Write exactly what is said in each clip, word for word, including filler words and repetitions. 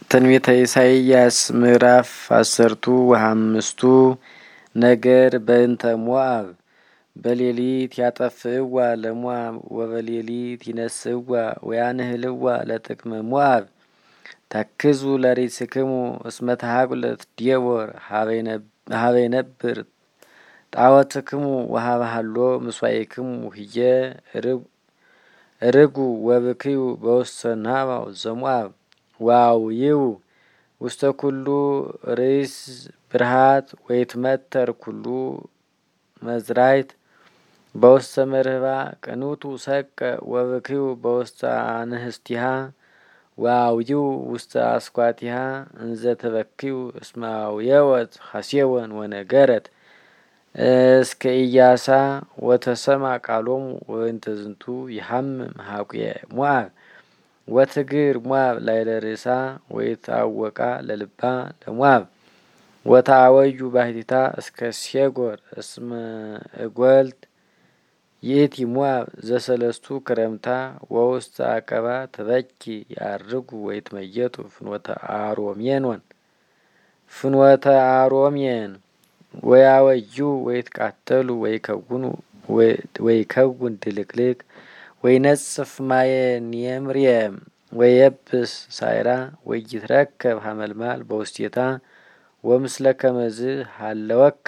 ትንቢተ ኢሳይያስ ምዕራፍ አስርቱ ወሃምስቱ ነገር በእንተ ሞዓብ በሌሊት ያጠፍእዋ ለሞዓብ ወበሌሊት ይነስእዋ ወያንህልዋ ለጥቅመ ሞዓብ ተክዙ ለሪስክሙ እስመ ተሃጉለት ዴቦር ሀበ ይነብር ጣዖትክሙ ወሀበ ሀሎ ምስዋዕክሙ ህየ ርጉ ወብክዩ በውስተ ናባው ዘሞዓብ ዋውይው ውስተ ኩሉ ርእስ ብርሃት ወይትመተር ኩሉ መዝራይት በውስተ መርህባ ቅኑቱ ሰቀ ወብክዩ በውስተ አንህስቲሃ ዋውይው ውስተ አስኳቲሃ እንዘ ተበክዩ እስመ አውየወት ሐሴወን ወነገረት እስከ ኢያሳ ወተሰማ ቃሎሙ ወእንተ ዝንቱ ይሐምም ሀቁየ ሞዓብ ወትግር ሞዓብ ላዕለ ርእሳ ወይትአወቃ ለልባ ለሞዓብ ወተአወዩ ባሕቲታ እስከ ሴጎር እስመ እጐልት ይእቲ ሞዓብ ዘሰለስቱ ክረምታ ወውስተ አቀባ ትበኪ ያርጉ ወይትመየጡ ፍኖተ አሮሜኖን ፍኖተ አሮሜን ወያወዩ ወይትቃተሉ ወይከውኑ ወይከውን ድልቅልቅ ወይነጽፍ ማየ ኔምርየም ወየብስ ሳይራ ወይትረከብ ሀመልማል በውስቴታ ወምስለ ከመዝ ሀለወከ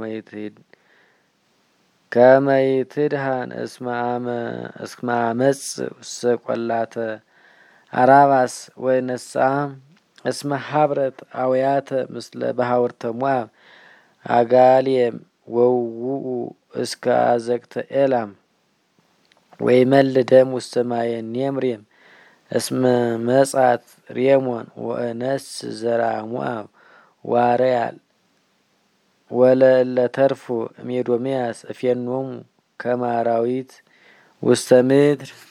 ከመይትድሃን እስመ አመጽ ውስተ ቈላተ አራባስ ወነስአ እስመ ሀብረት አውያተ ምስለ ባሕውርተ ሞዓብ አጋልየም ወውኡ እስከ አዘቅተ ኤላም ወይመል ደም ውስተ ማየ ኔምርየም እስመ መጻት ሬሞን ወእነስ ዘራ ሞዓብ ዋረያል ወለእለ ተርፉ እምኤዶምያስ እፌኖሙ ከመ አራዊት ውስተ ምድር